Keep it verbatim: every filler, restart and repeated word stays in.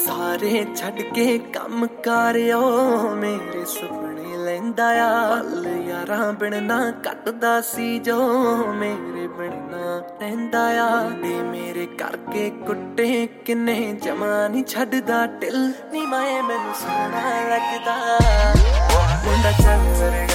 ਸਾਰੇ ਛੱਡ ਕੇ ਕੰਮ ਕਾਰਿਓ ਮੇਰੇ ਸੁਪਨੇ ਲੈਂਦਾ ਆ। ਪਲ ਯਾਰਾਂ ਬਿਨ ਨਾ ਕੱਟਦਾ ਸੀ ਜੋ ਮੇਰੇ ਬਿਨ ਨਾ ਰਹਿੰਦਾ ਆ। ਨੀ ਮੇਰੇ ਕਰਕੇ ਕੁੱਟੇ ਕਿੰਨੇ ਜਮਾ ਨੀ ਛੱਡਦਾ ਢਿੱਲ ਨੀ ਮਾਏ ਮੈਨੂੰ ਸੋਹਣਾ ਲੱਗਦਾ ਮੁੰਡਾ ਚੱਲ